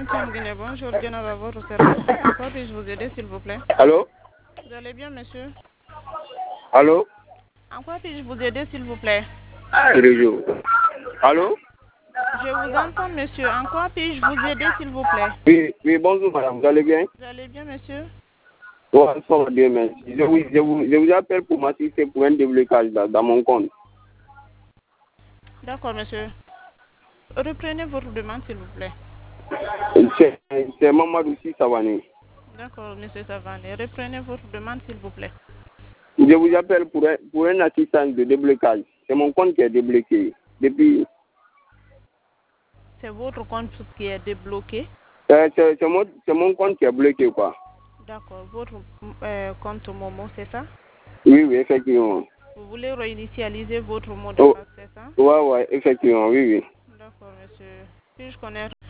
MTN Guinée, bonjour, Djenab à votre service. En quoi puis-je vous aider, s'il vous plaît? Allô? Vous allez bien, monsieur? Allô? En quoi puis-je vous aider, s'il vous plaît? Réseau. Allô? Je vous entends, monsieur. En quoi puis-je vous aider, s'il vous plaît? Oui, bonjour madame, vous allez bien? Vous allez bien, monsieur? Ouais, ça va bien, merci. Je vous appelle pour m'assister pour un déblocage dans mon compte. D'accord, monsieur. Reprenez votre demande, s'il vous plaît. C'est Mamadou Savani. D'accord, monsieur Savani. Reprenez votre demande, s'il vous plaît. Je vous appelle pour un assistance de déblocage. C'est mon compte qui est débloqué. Depuis. C'est votre compte qui est débloqué? C'est mon compte qui est bloqué, quoi. D'accord. Votre compte Momo, c'est ça? Oui, effectivement. Vous voulez réinitialiser votre mot de passe, c'est ça? Ouais, effectivement, oui. D'accord, monsieur. Puis-je connaître